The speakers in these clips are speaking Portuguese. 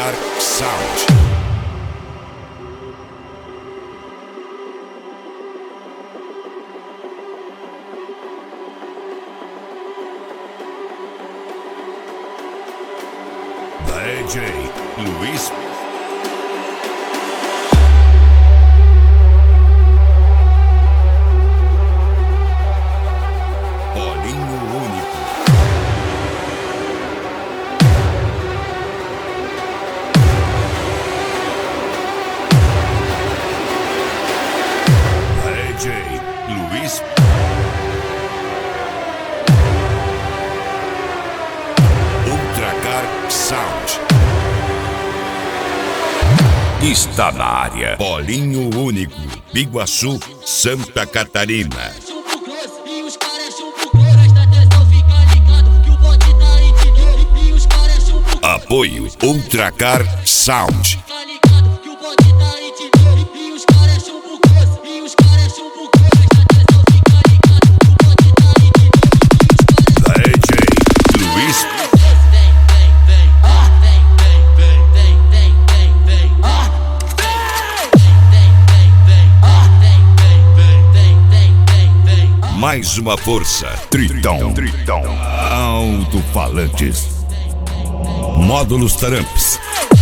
Tracar Sound. DJ Luiz. Polinho único. DJ Luiz. Tracar Sound. Está na área. Polinho único. Biguaçu, Santa Catarina. Apoio Ultracar Sound. Mais uma força. Tritão. Alto-falantes. Módulos Taramps.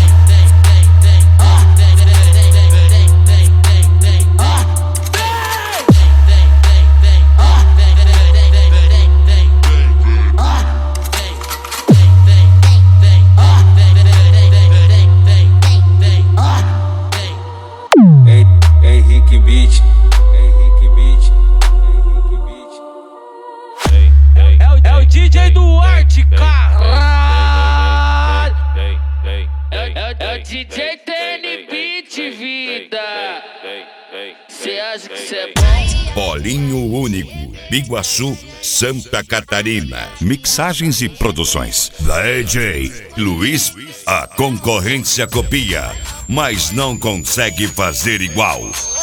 Henrique Beat. É o DJ Duarte, caralho. É o DJ TN Beat, vida. Cê acha que cê é bom? Polinho único. Biguaçu, Santa Catarina. Mixagens e produções. DJ Luiz. A concorrência copia, mas não consegue fazer igual.